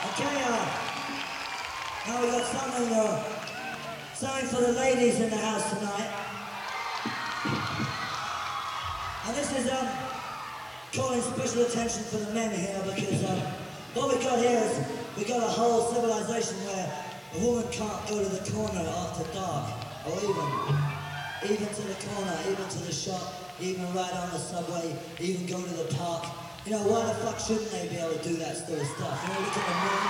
Okay, now we got something for the ladies in the house tonight. And this is calling special attention for the men here because what we got here is we got a whole civilization where a woman can't go to the corner after dark, or even to the corner, even to the shop, even ride on the subway, even go to the park. You know, why the fuck shouldn't they be able to do that sort of stuff? You know, look at the moon.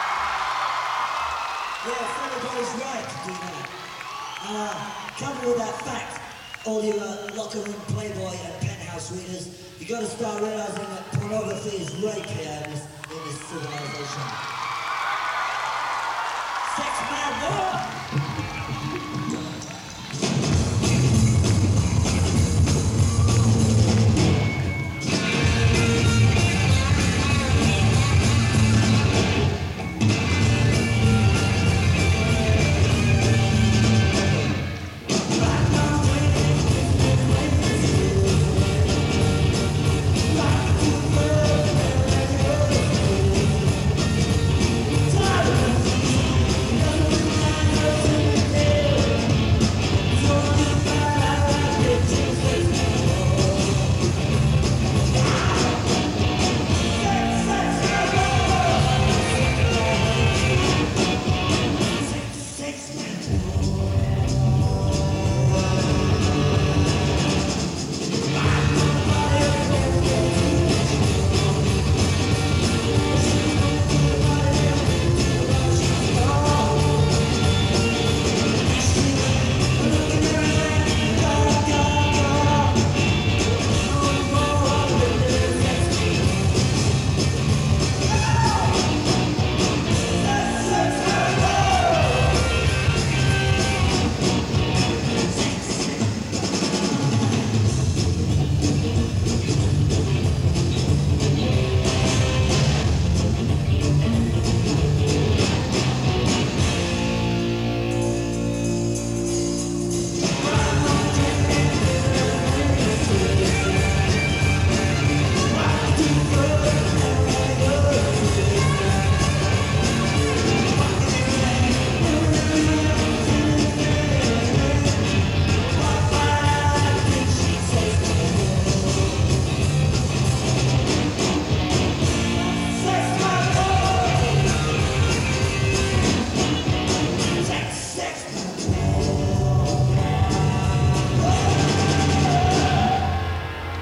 Yeah, everybody's right to do that. Coupled with that fact, all you locker room playboy and penthouse readers, you gotta start realizing that pornography is rape here in this civilization. Sex man,